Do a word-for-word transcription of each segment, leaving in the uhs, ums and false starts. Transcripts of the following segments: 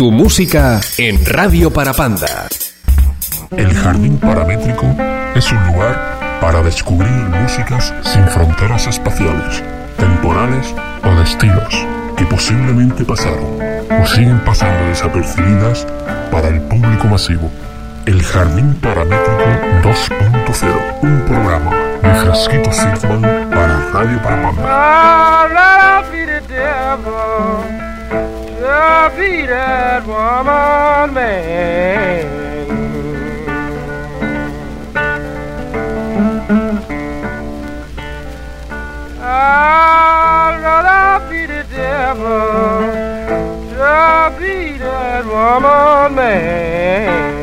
Tu música en Radio Parapanda. El Jardín Paramétrico es un lugar para descubrir músicas sin fronteras espaciales, temporales o de estilos que posiblemente pasaron o siguen pasando desapercibidas para el público masivo. El Jardín Paramétrico dos punto cero, un programa de Frasquito Sigman para Radio Parapanda. To be that woman, man. I'd rather be the devil to be that woman, man.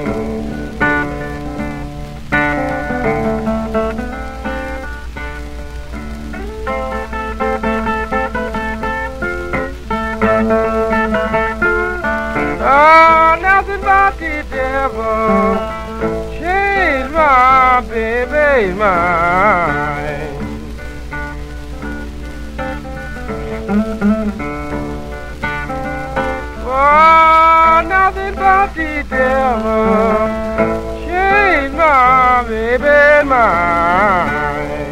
Oh, nothing but the devil changed my baby's mind. Oh, nothing but the devil changed my baby's mind.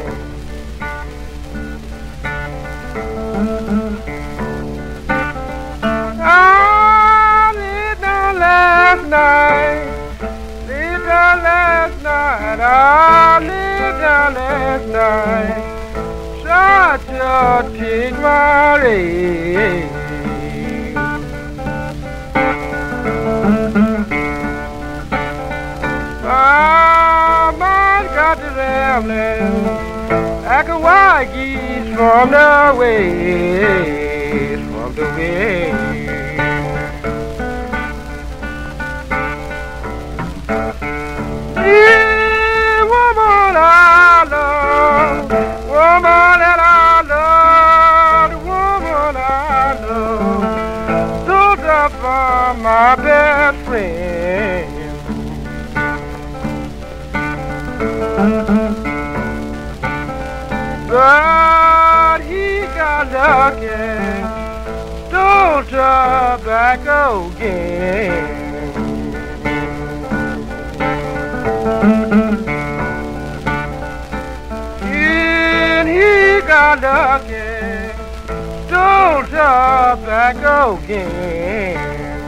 Last night, lived down last night, I lived down last night, tried to take my race. My mind got to rambling like a wild geese from the ways, from the ways. Woman I love, woman that I love, the woman I love, stood up for my best friend. But he got lucky, stole tobacco again. And he got lucky, stole tobacco again.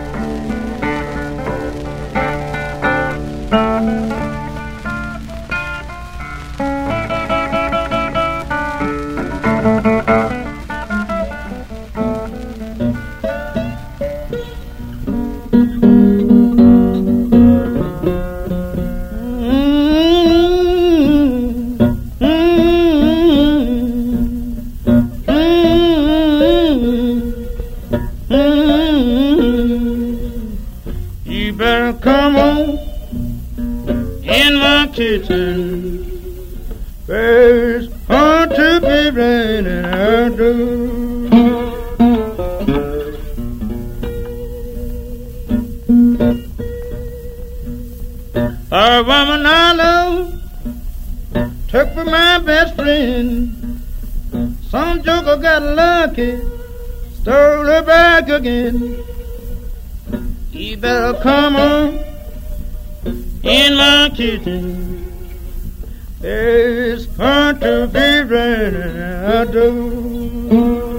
There's hard to be raining outdoors. A woman I love took for my best friend. Some joker got lucky, stole her back again. You better come on in my kitchen. It's going to be raining outdoors.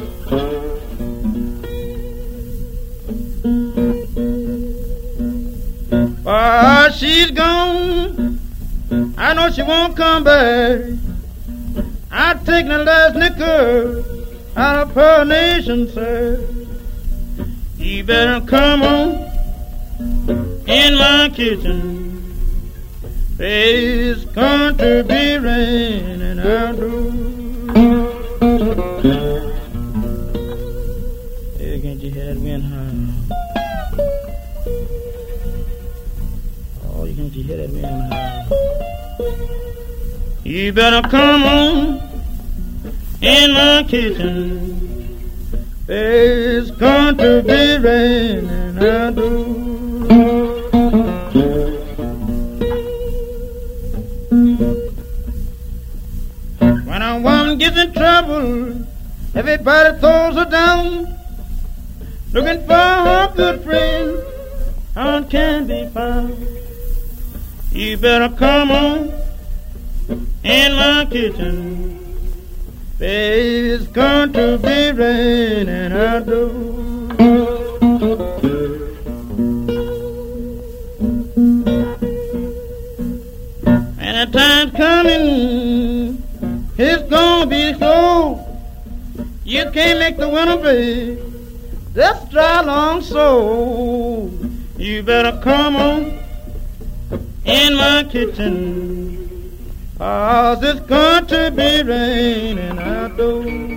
While she's gone, I know she won't come back. I've taken the last nickel out of her nation, sir. You better come on in my kitchen. It's going to be raining outdoors. Hey, can't you hear that wind howl? Oh, can't you hear that wind howl? You better come on in my kitchen. It's going to be raining outdoors. When a woman gets in trouble, everybody throws her down, looking for her good love can be found. You better come on in my kitchen. Baby, it's going to be raining outdoors. And the time's coming, it's gonna be so. You can't make the winter, babe, just dry long so. You better come on in my kitchen, 'cause it's going to be raining outdoors.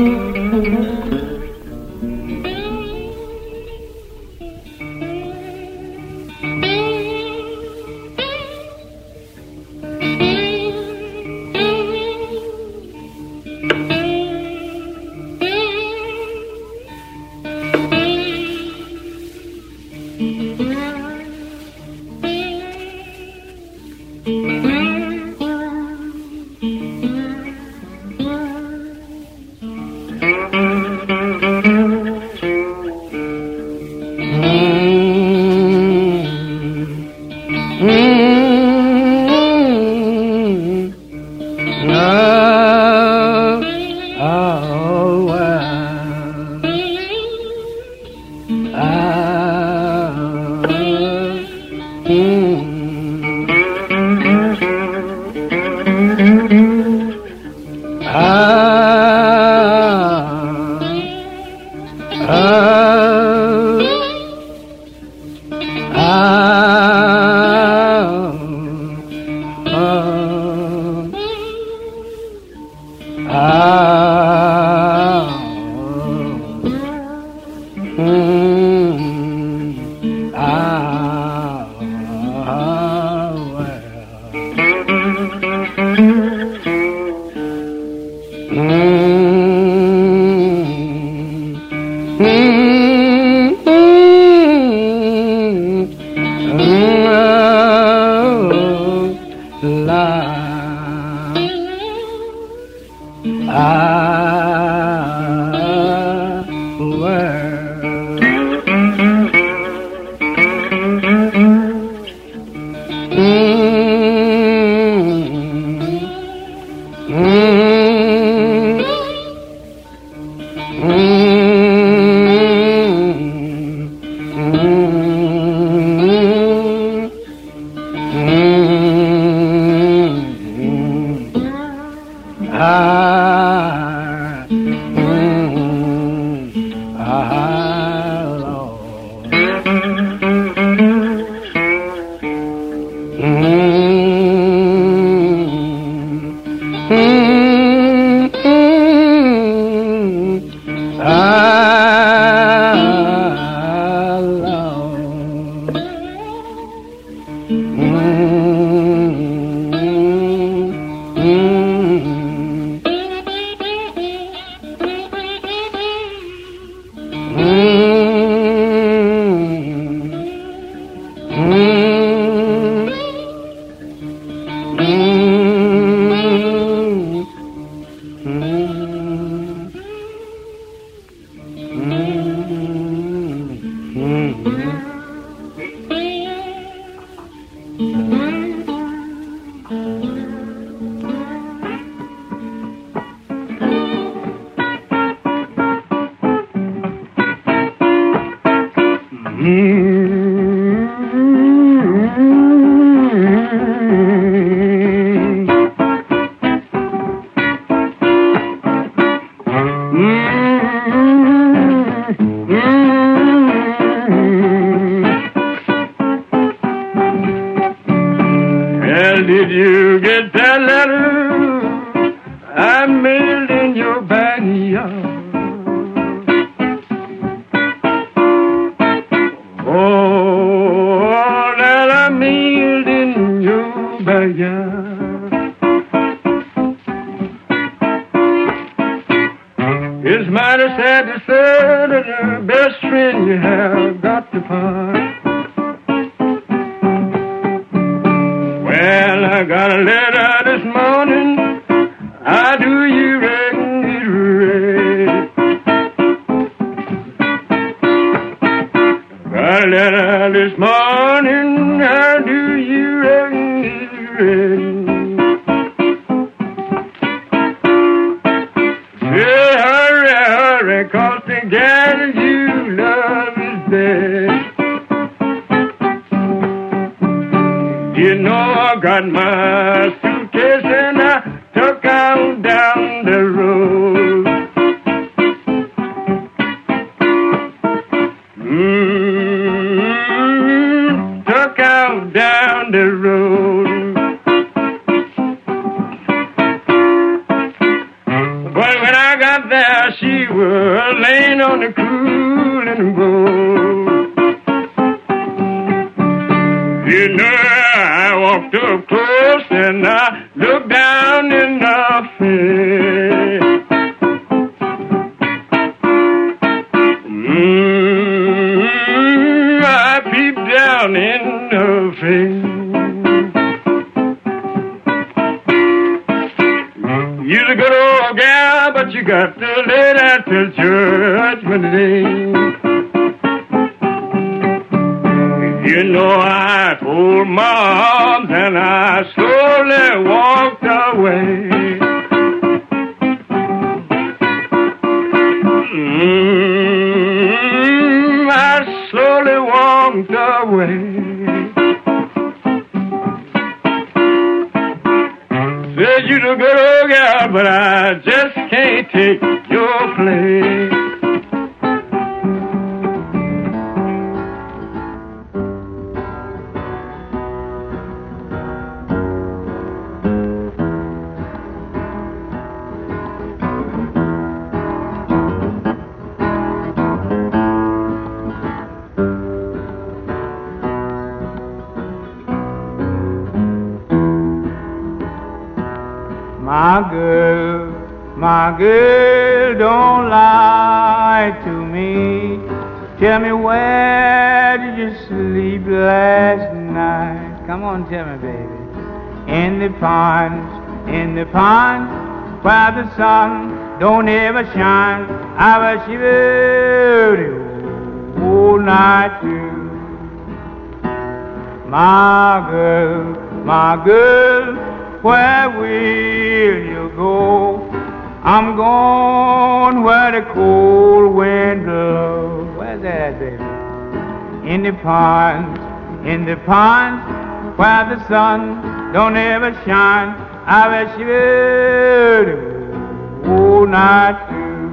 Did you get that letter I mailed in your backyard? Oh, that I mailed in your backyard. It's mighty sad to say that the best friend you have got to part. Well, I got a letter this morning. How do you reckon it read? Got a letter this morning, how do you reckon it's ready? Say, hurry, hurry, 'cause the gal you love is dead. You know I got my suitcase and I took out down the road. Mm-hmm, took out down the road. But when I got there, she was laying on the cooling board. You know, I walked up close and I looked down in her face. Mm, I peeped down in her face. You're a good old gal, but you got to lay that till judgment day. You know, I pulled my arms and I slowly walked away. Mm, I slowly walked away. Said you're a good old girl, but I just can't take your place. My girl, my girl, don't lie to me. Tell me, where did you sleep last night? Come on, tell me, baby. In the pond, in the pond, where the sun don't ever shine. I was shivering all night through. My girl, my girl, where will you go? I'm going where the cold wind blows. Where's that, baby? In the pond, in the pond, where the sun don't ever shine. I was shivering all night through.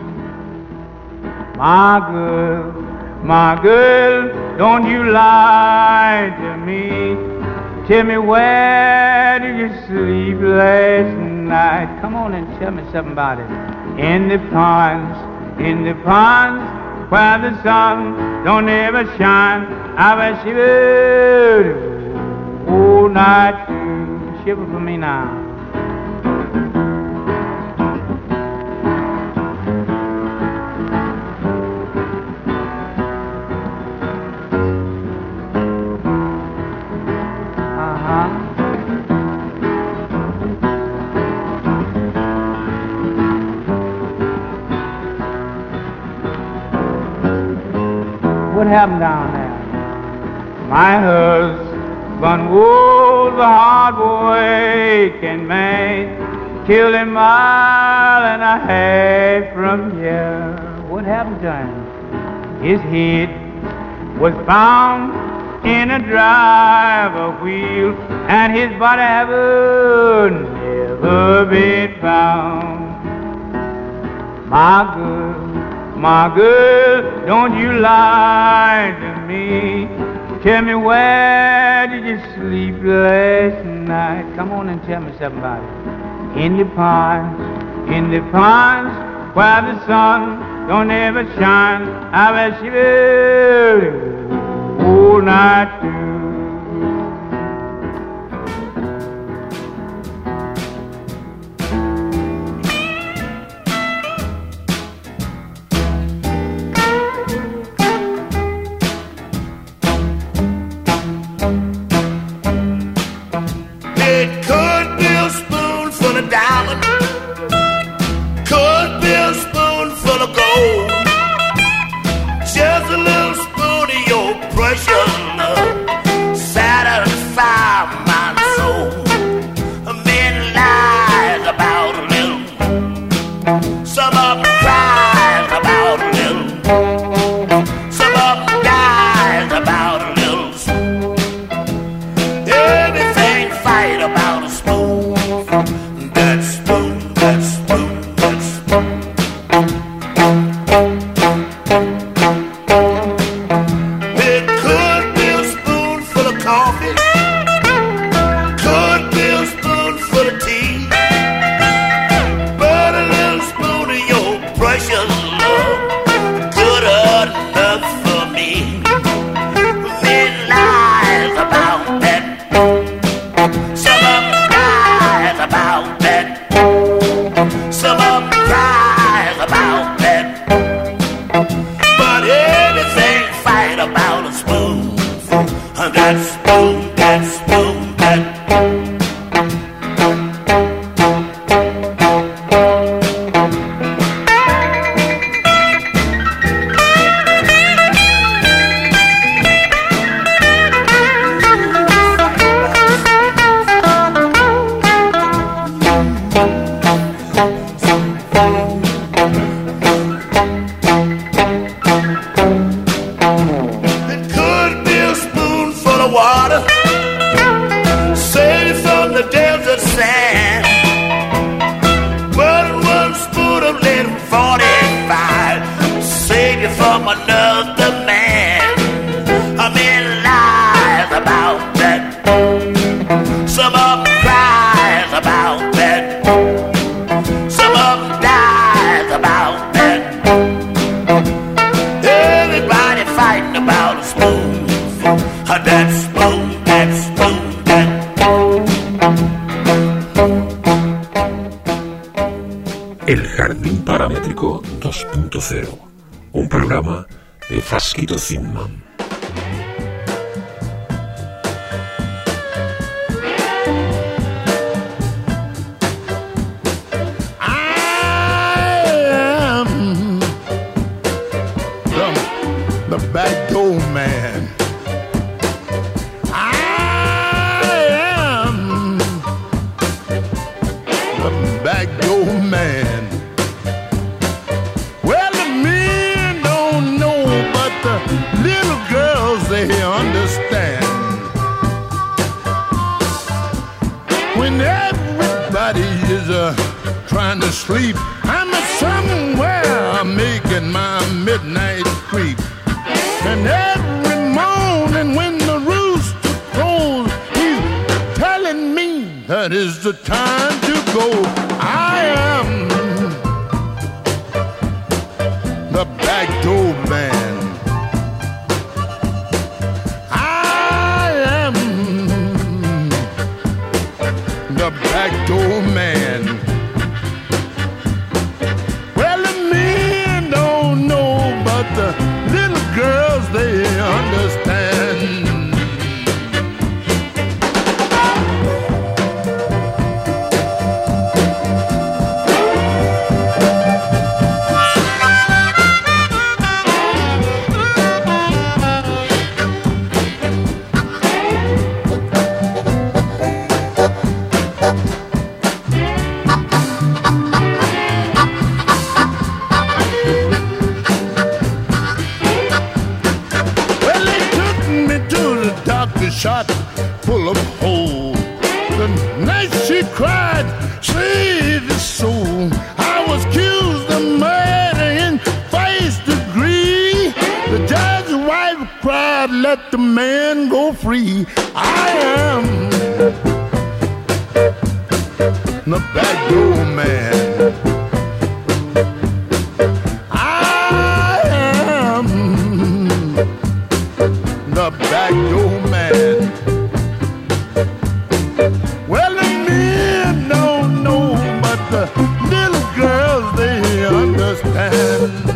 My girl, my girl, don't you lie to me. Tell me, where did you sleep last night? Come on and tell me something about it. In the ponds, in the ponds, where the sun don't ever shine. I was shivering all night through. Shiver for me now. What happened down there? My husband was a hard-working man, killed a mile and a half from here. What happened to him? His head was found in a driver wheel, and his body haven't never been found. My girl, my girl, don't you lie to me. Tell me, where did you sleep last night? Come on and tell me something about it. In the ponds, in the ponds, where the sun don't ever shine. I was shivering all night through. Could be a spoonful of gold, just a little spoon. about a spoonful. That spoon, that spoon, that. El Jardín Paramétrico dos punto cero, un programa de Frasquito Zinman. Sleep. I'm somewhere making my midnight creep. And every morning when the rooster crows, he's telling me that is the time to go. I am the back door man. I am the back door man. The little girls, they understand. Shot full of holes. The night she cried, save his soul. I was accused of murder in first degree. The judge's wife cried, let the man go free. I am the back door man. I am the back door man. Well, the men don't know, but the little girls, they understand.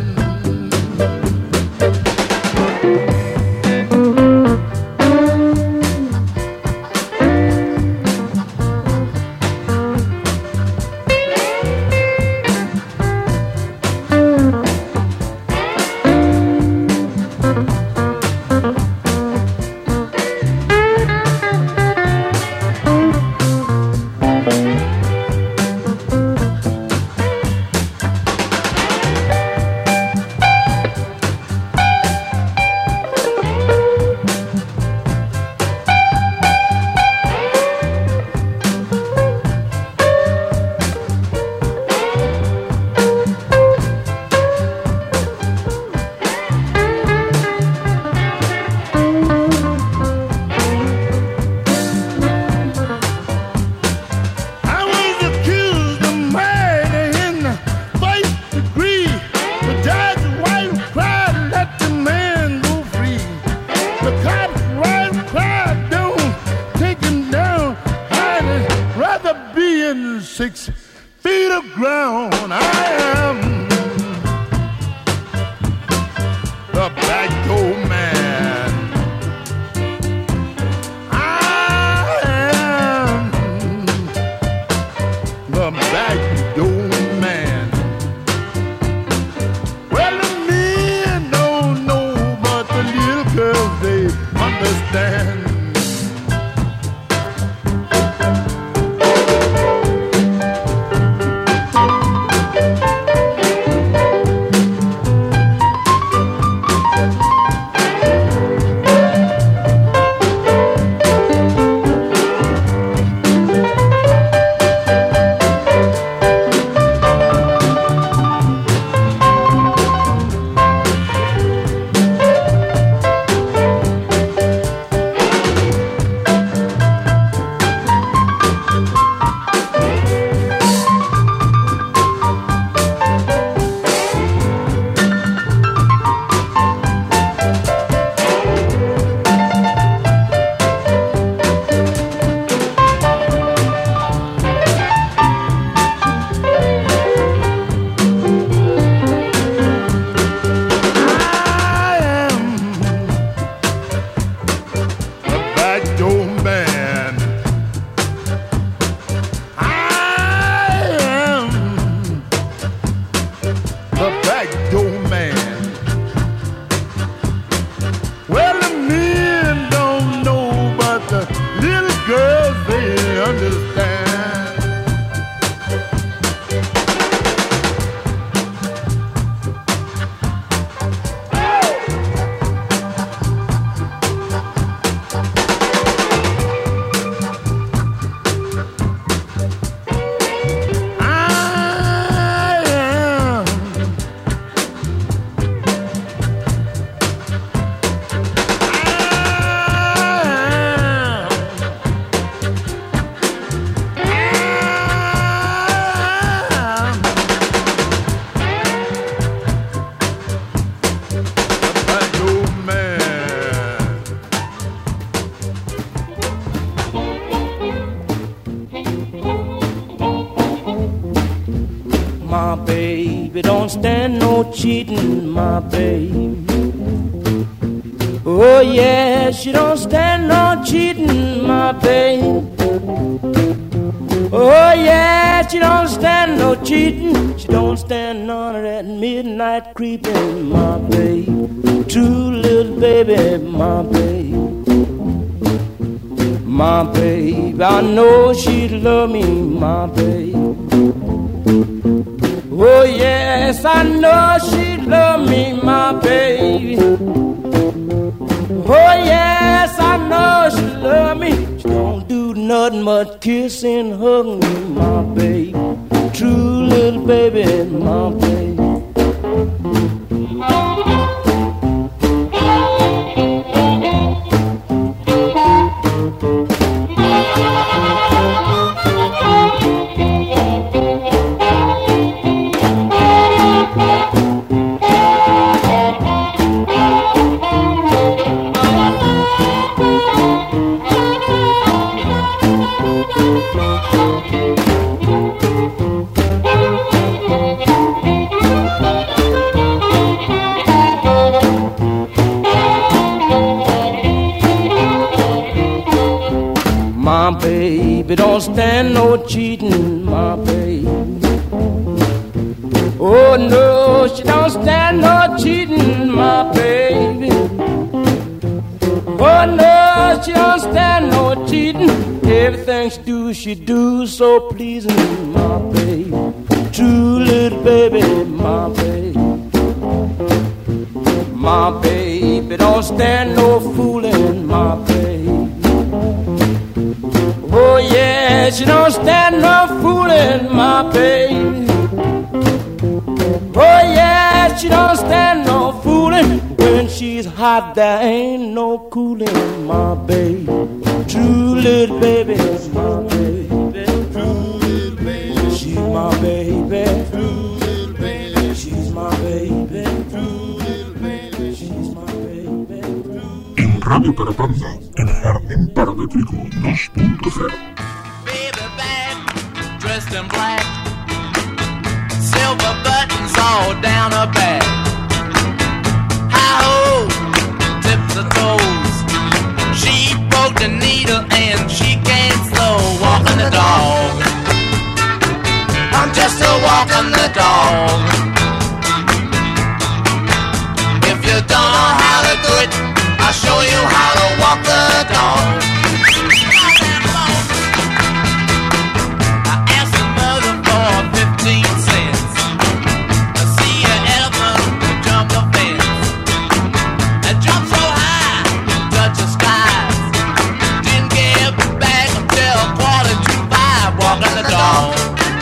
cheating, my baby. Oh yeah, she don't stand no cheating, my baby. Oh yeah, she don't stand no cheating. She don't stand none of that midnight creeping, my baby. True little baby, my baby. My baby, I know she'd love me, my baby. Oh yes, I know she'd love me, my baby. Oh yes, I know she love me. She don't do nothing but kiss and hug me, my baby. True little baby, my baby. My baby don't stand no cheating, my baby. Oh no, she don't stand no cheating, my baby. Oh no, she don't stand no cheating. Everything she do, she do so pleasing, my baby. True little baby, my baby. My baby don't stand no fooling, my baby. Oh yeah, she don't stand no fooling, my baby. Oh yeah, she don't stand no fooling. When she's hot, there ain't no cooling, my baby. True little baby, my baby. True little baby, she's my baby. True little baby, she's my baby. True little baby, she's my baby. En Radio Parapanda, el Jardín Paramétrico dos punto cero. Baby back, dressed in black, silver buttons all down her back. Hi-ho, tips her toes. She broke the needle and she can't slow walking the dog. I'm just a walking the dog. If you don't know how to do it, I'll show you how to walk the dog. I asked the mother for fifteen cents to see an elephant jump a fence. It jumped so high, touched the skies. Didn't get back until quarter to five, walking the dog.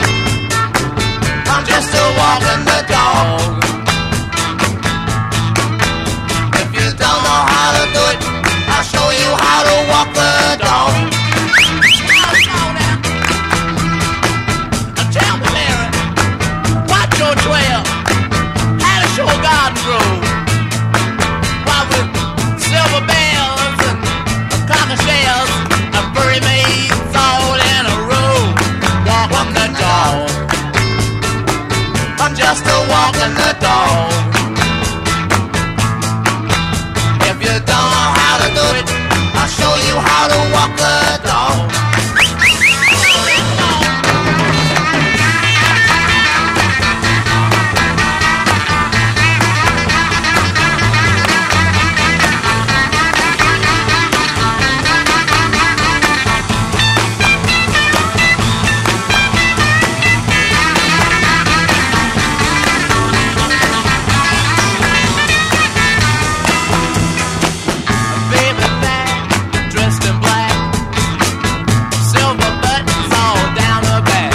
I'm just a walking the dog. If you don't know how to do it, I'll show you how to walk the dog. Now tell me, Larry, what's your trail? How does your garden grow? Why, with silver bells and conch shells and furry maids all in a row, walking the dog. I'm just a walking the dog. If you don't know how to do it, I'll show you how to walk the dog. Baby back, dressed in black, silver buttons all down her back.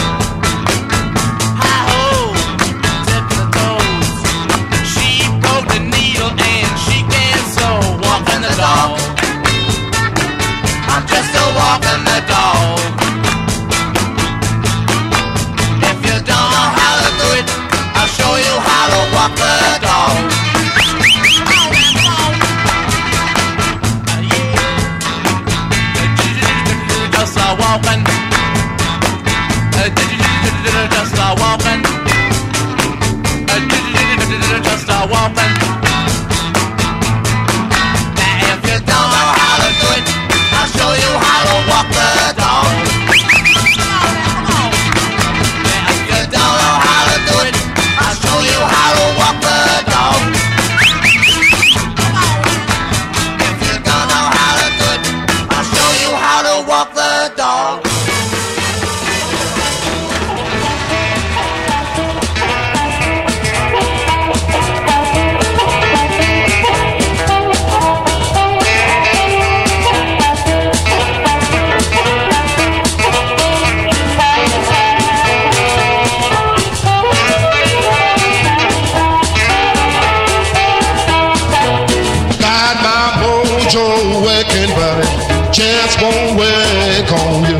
Hi-ho, tips her toes. She broke the needle and she can't sew, walking the dog. I'm just a walking the dog. If you don't know how to do it, I'll show you how to walk the dog. Just a walking, just a walking, just walk the dog. Working, but it just won't work on you.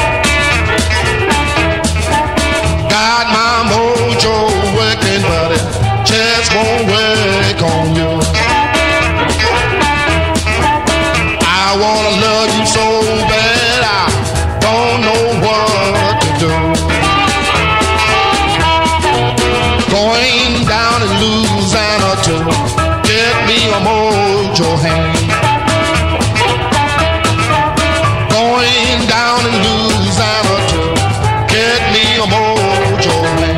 Got my mojo working, but it just won't work on you. I wanna love you so bad, I don't know what to do. Going down in Louisiana to get me a mojo hand. Down in Louisiana to get me a mojo man.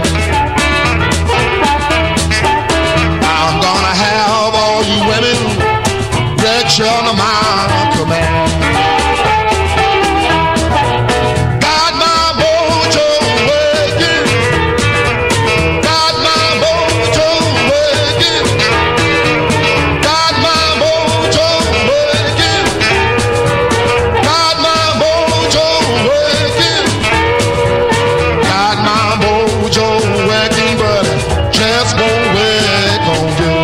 I'm gonna have all you women that you're under my command. Got my mojo working, got my mojo working, got my mojo working, got my mojo working, got my mojo working, but it just won't work on you.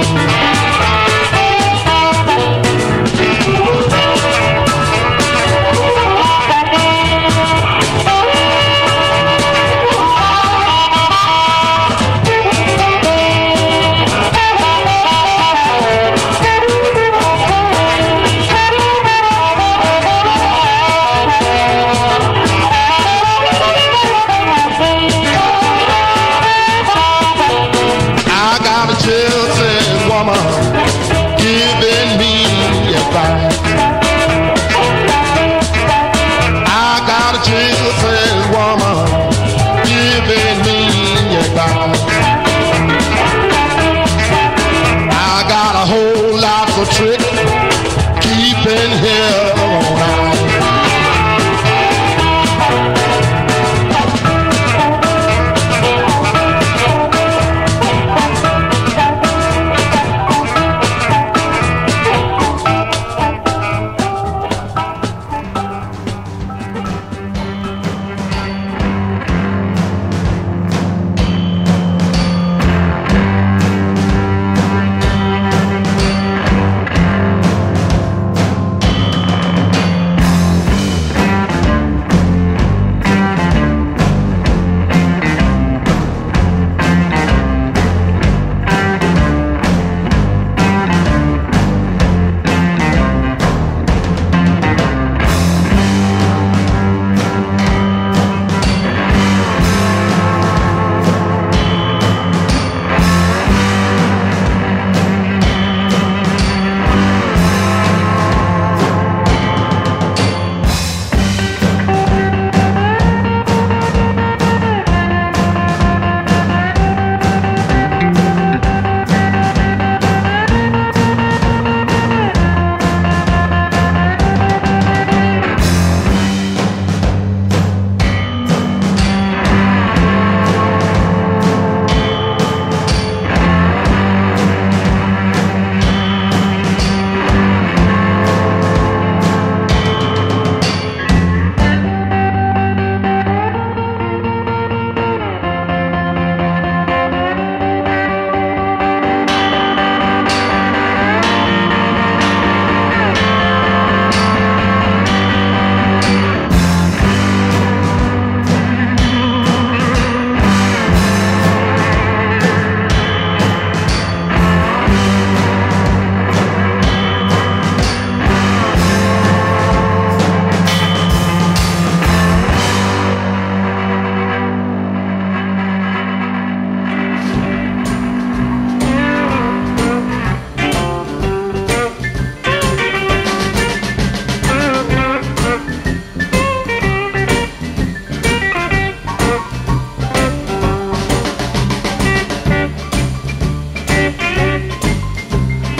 I got a gypsy woman giving me advice. I got a gypsy woman giving me advice. I got a whole lot of tricks keeping her all night.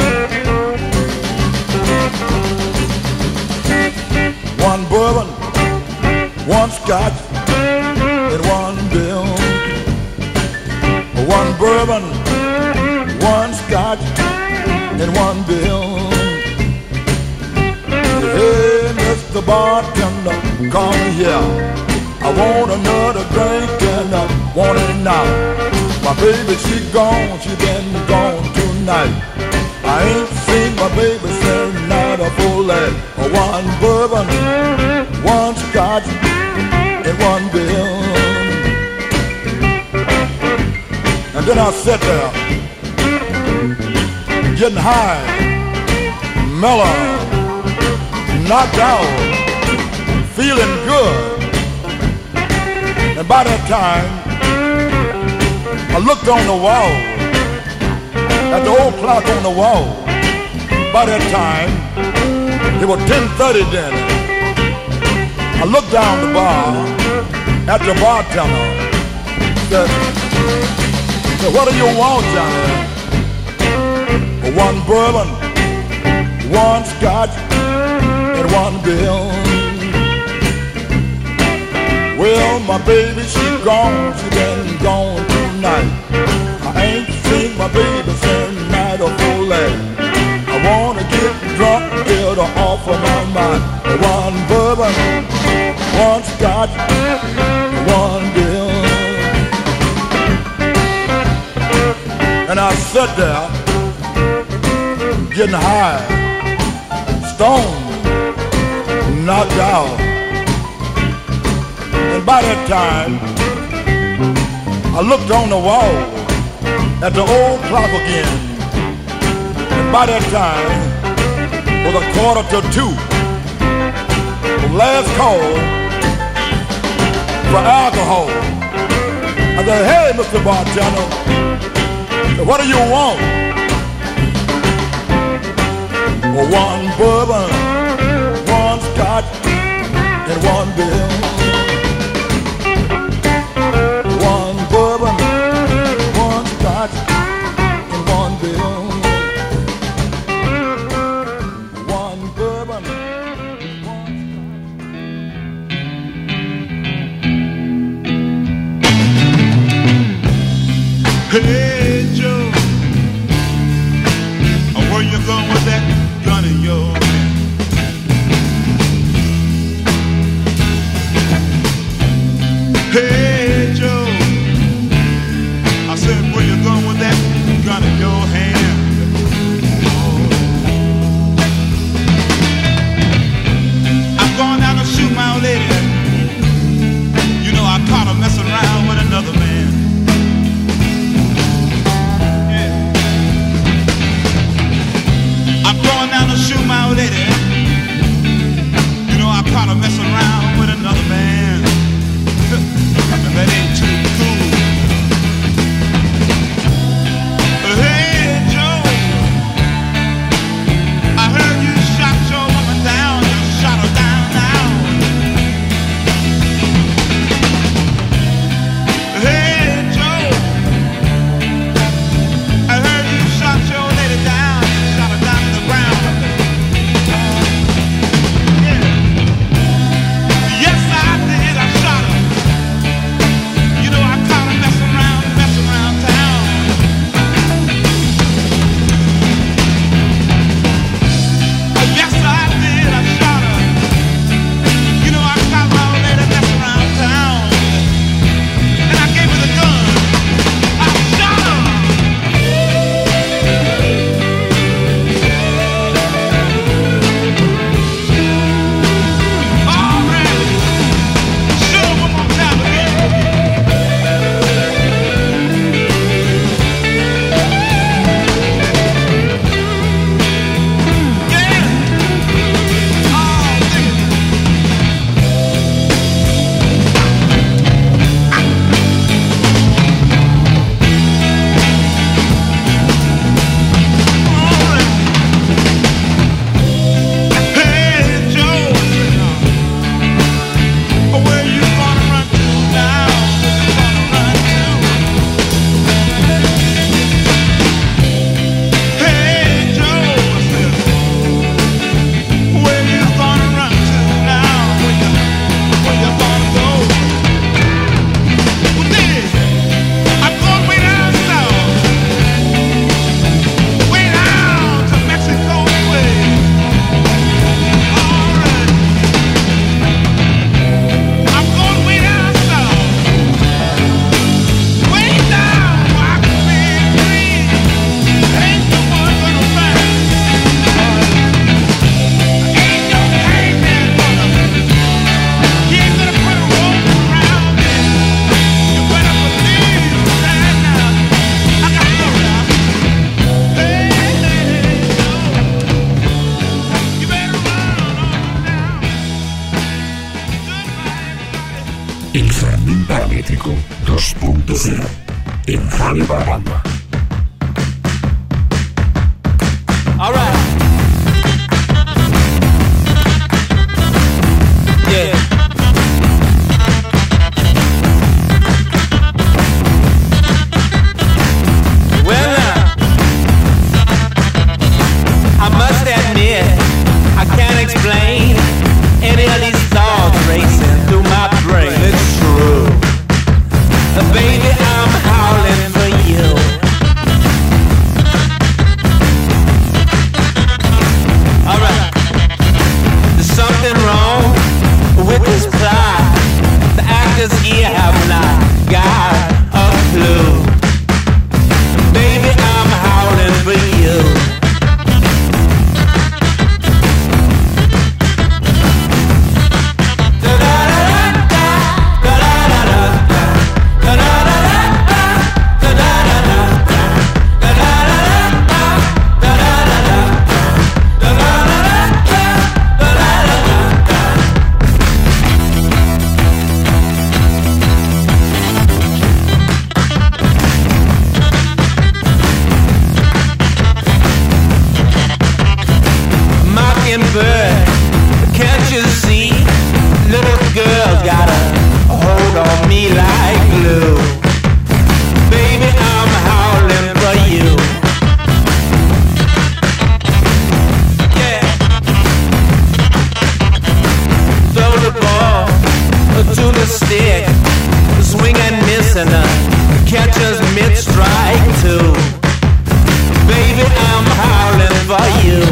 One bourbon, one scotch and one bill, one bourbon, one scotch and one bill. Hey, Mister Bartender, come here. I want another drink and I want it now. My baby, she gone, she been gone tonight. I ain't seen my baby since night of full life. One bourbon, one scotch, and one bill. And then I sat there, getting high, mellow, knocked out, feeling good. And by that time, I looked on the wall, at the old clock on the wall. By that time, it was ten thirty then. I looked down the bar at the bartender. Said, said, what do you want, Johnny? One bourbon, one scotch, and one bill. Well, my baby, she gone, she been gone tonight. I ain't seen my baby since night of full life. I wanna get drunk, get her off of my mind. One bourbon, one scotch, one bill. And I sat there, getting high, stoned, knocked out. And by that time, I looked on the wall at the old clock again. And by that time, it was a quarter to two. The last call for alcohol. I said, hey, Mister Bartender, what do you want? One bourbon, one scotch, and one bill. One bourbon, one scotch, and one bill. One bourbon, one scotch. Hey Joe, where you going with that gun in your hand? Hey Joe, I said, where you going with that gun in your hand? I'm going out to shoot my old lady. You know I caught her messing around with another man. Paramétrico dos punto cero en Radio Parapanda. All right. Yeah. Well, now, I must admit, I can't explain any of these thoughts racing through my brain. It's true. Uh, baby, I'm howling for you. Alright. There's something wrong with this plot. The actors here have not got a clue. Baby, I'm howling for you. Bird, can't you see? Little girl got a hold on me like glue. Baby, I'm howling for you. Yeah. Throw the ball to the stick, swing and miss and the catcher's mid strike too. Baby, I'm howling for you.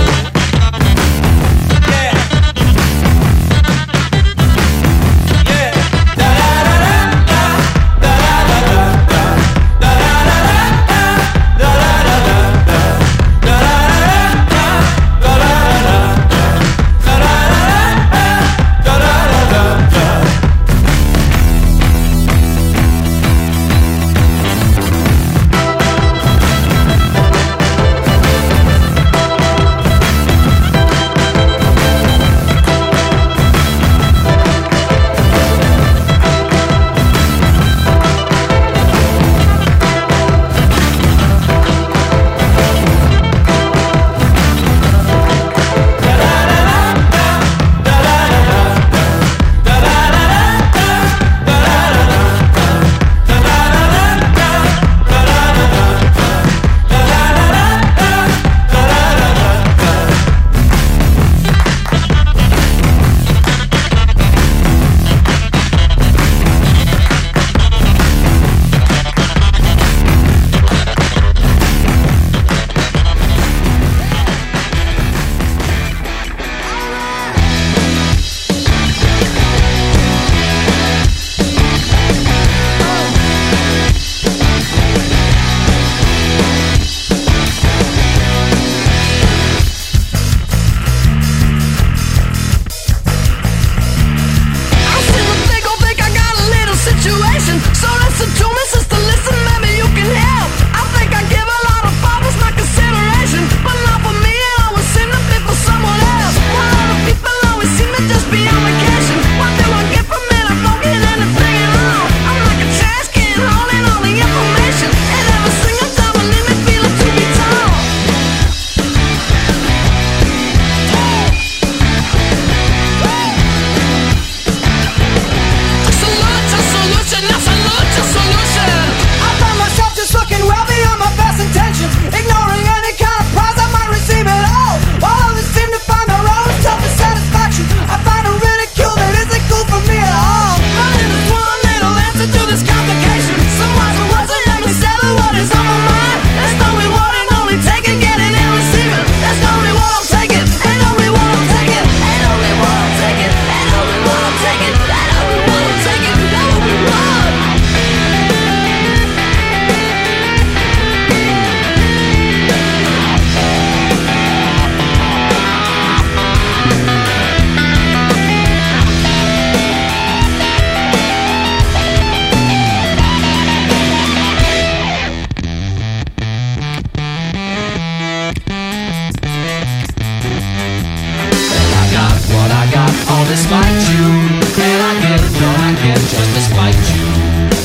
despite you. And I get, no, I get just despite you.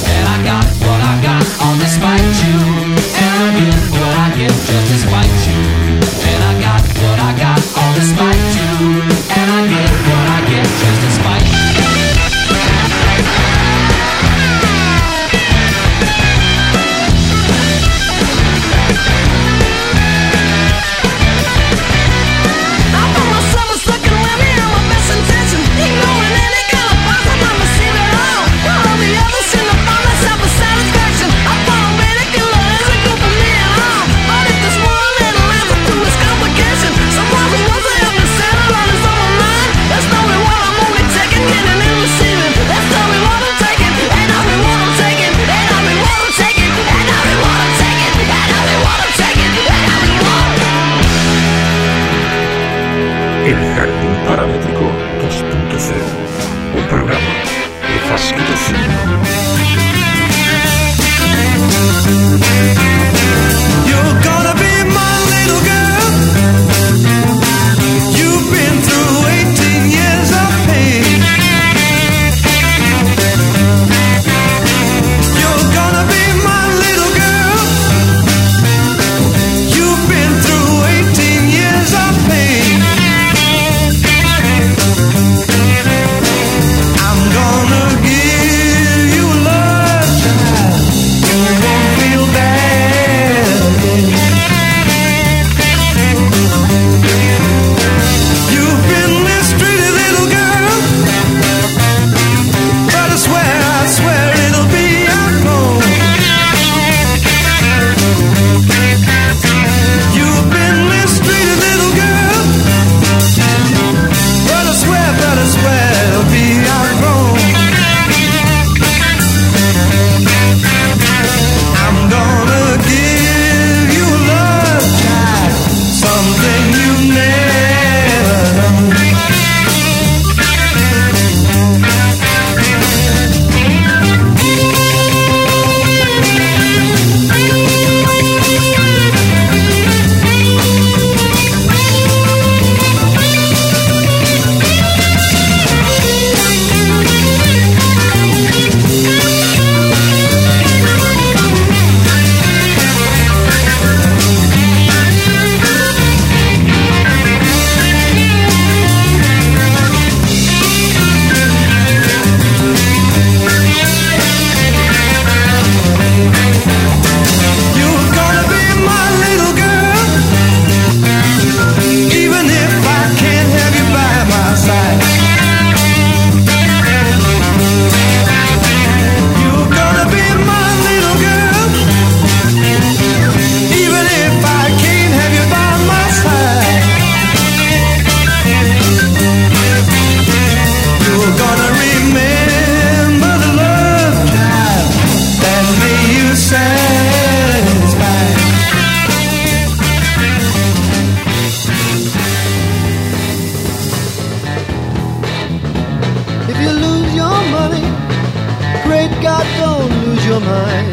God, don't lose your mind.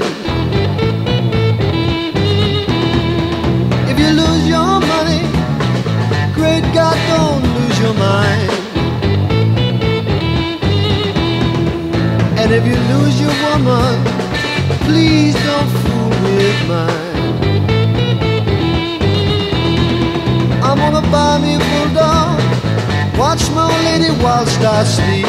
If you lose your money, great God, don't lose your mind. And if you lose your woman, please don't fool with mine. I'm gonna buy me a bulldog, watch my old lady whilst I sleep.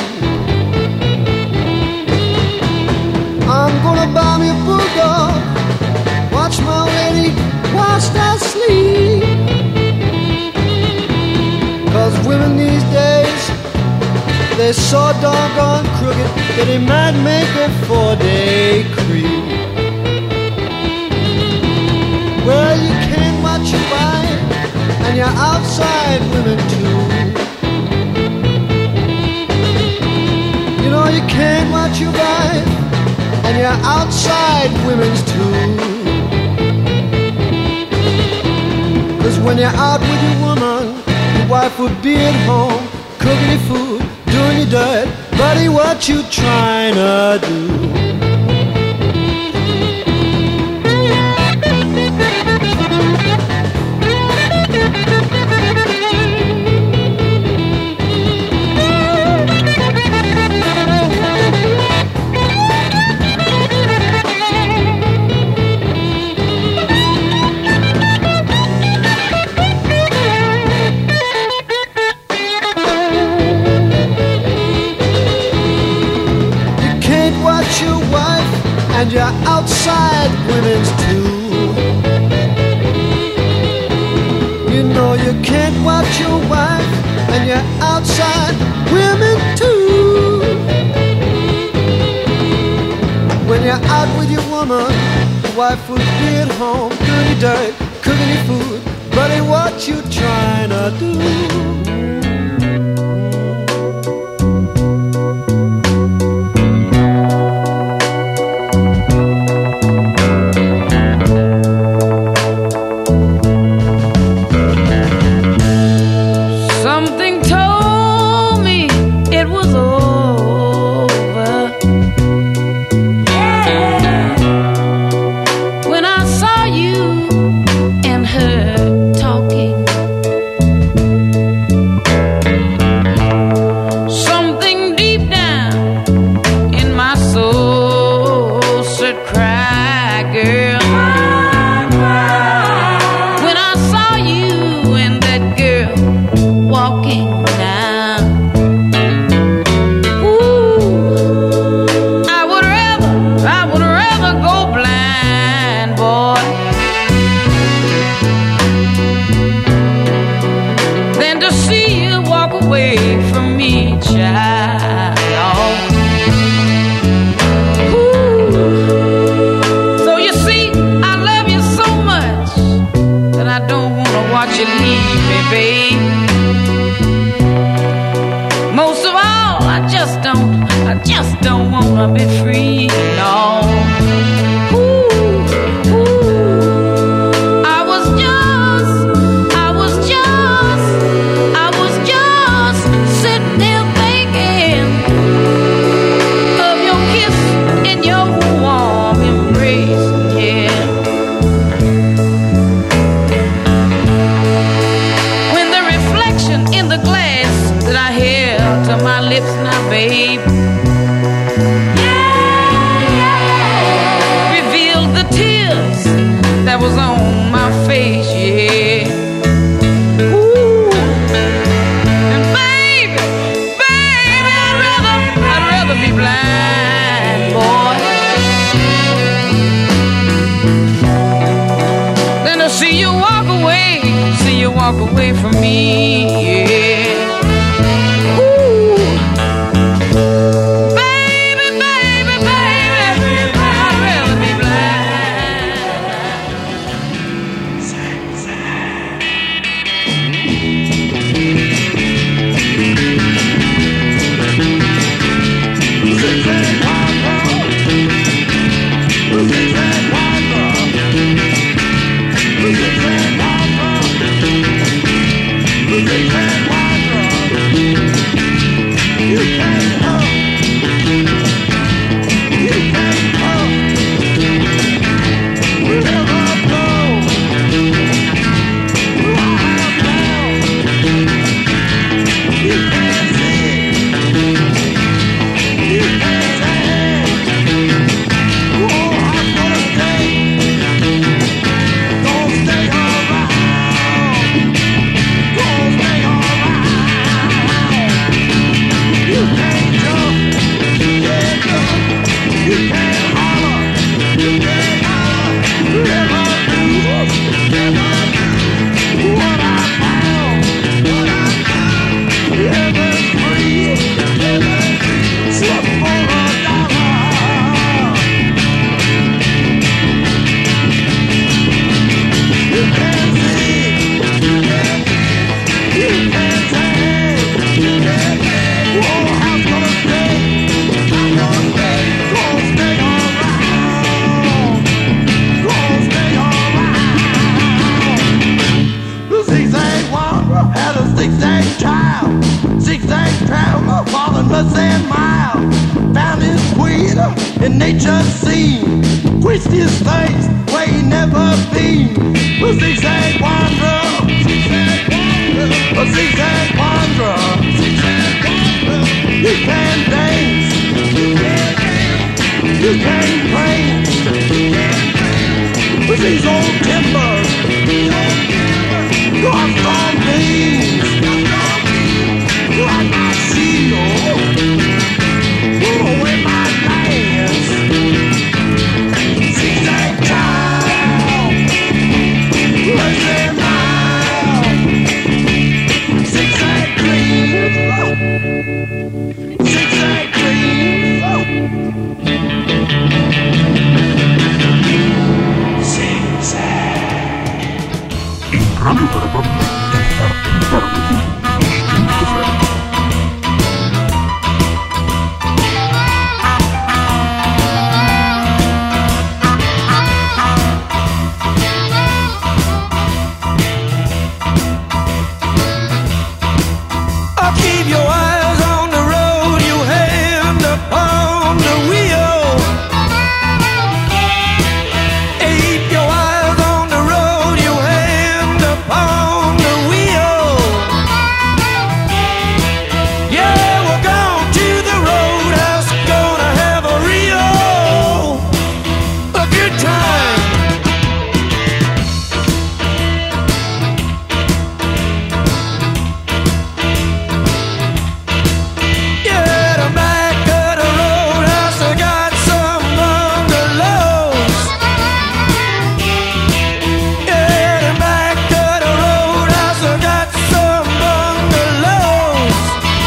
I'm gonna buy me a bulldog, watch my old lady whilst I sleep. Cause women these days, they're so doggone crooked that they might make a four-day creep. Well, you can't watch your wife, and you're outside women too. You know you can't watch your wife, and you're outside women's too. Cause when you're out with your woman, your wife would be at home, cooking your food, doing your dirt. Buddy, what you trying to do? And you're outside women's too. You know you can't watch your wife, and you're outside women too. When you're out with your woman, your wife would be at home doing your dirt, cooking your food. Buddy, what you trying to do? percent mile found his queen in nature's scene. Quenched his thirst where he never been. A zigzag wanderer, a zigzag wanderer. You can dance, you can praise with these old timbers. You're strong beams, like my shield. Oh, in my lands, zigzag town, listen now, zigzag dreams, zigzag dreams, zigzag. En Radio Parapanda, el jardín paramétrico. Keep your eyes on the road, you hand upon the wheel. Keep your eyes on the road, you hand upon the wheel. Yeah, we're going to the roadhouse, gonna have a real a good time. Yeah, the back of the roadhouse, I got some bungalows. Yeah, the back of the roadhouse, I got some bungalows.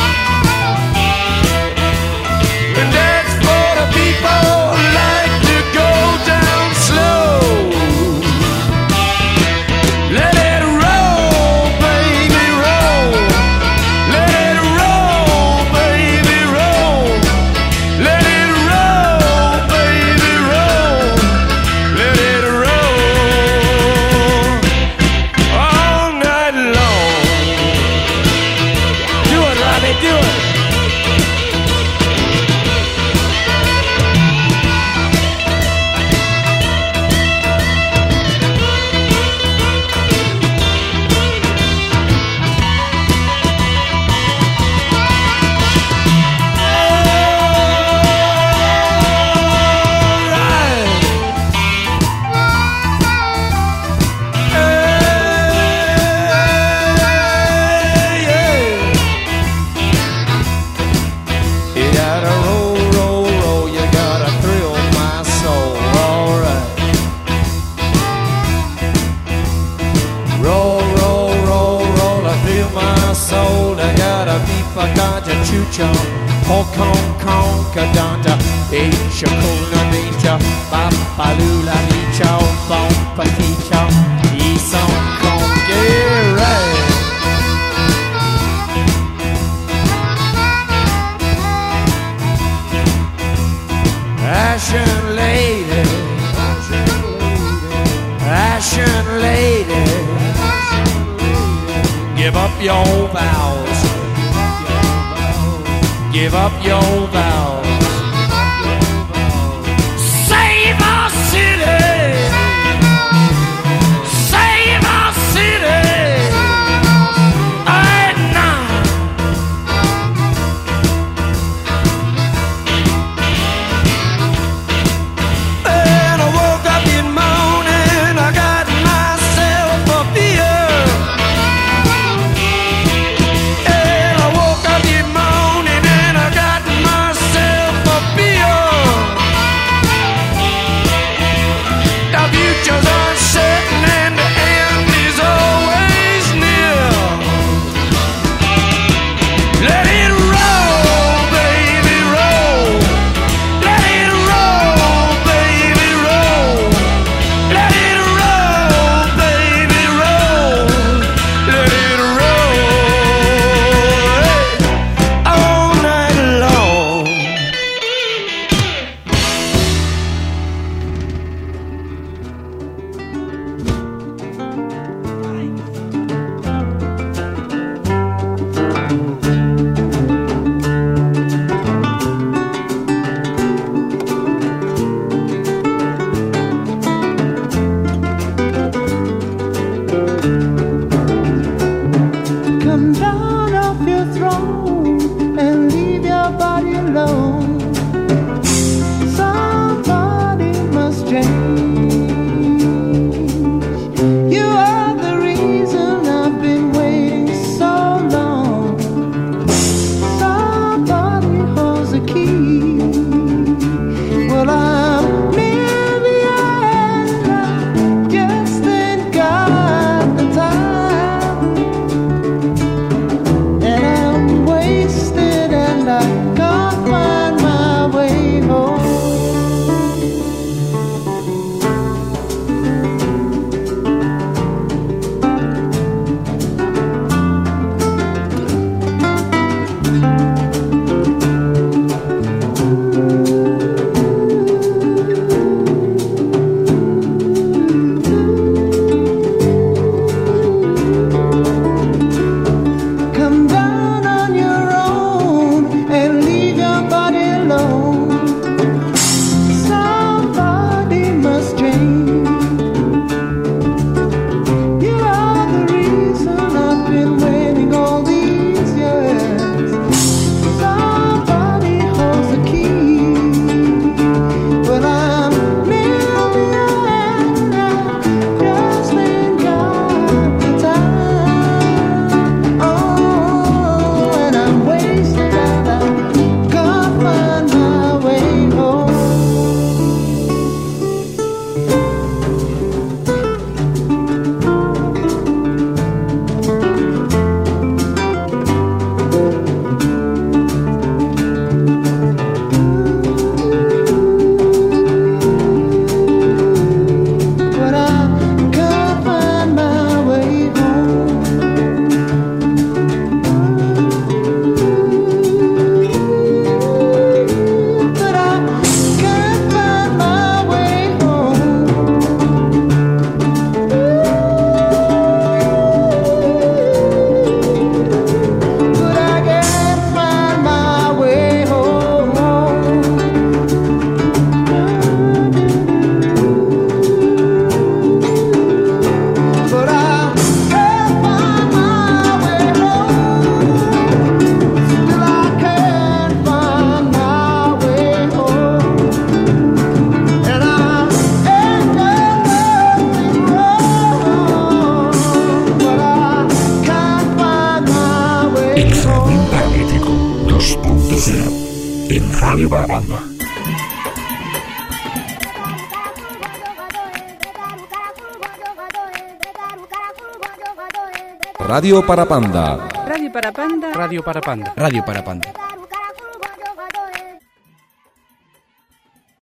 And that's for the people who like to go down slow. Let it roll, baby, roll. Let it roll, baby, roll. Let it roll, baby, roll. Let it roll all night long. Do it, Robbie, do it. You gotta roll, roll, roll, you gotta thrill my soul, alright. Roll, roll, roll, roll, I feel my soul. I gotta beat for ganja, chucha, Hong Kong, Kong, Kadanja, Asia, Kuna, Nature, Papalula, Nicha, Bom, Paticha, East Hong Kong, get right. Ashen lady, ashen lady, give up your vows, give up your vows. Save our city, save our city, at night. And I woke up in morning, I got myself a beer. And I woke up in morning and I got myself I can't find my way home. Radio para Panda. Radio para Panda. Radio para Panda. Radio para Panda. Radio para Panda.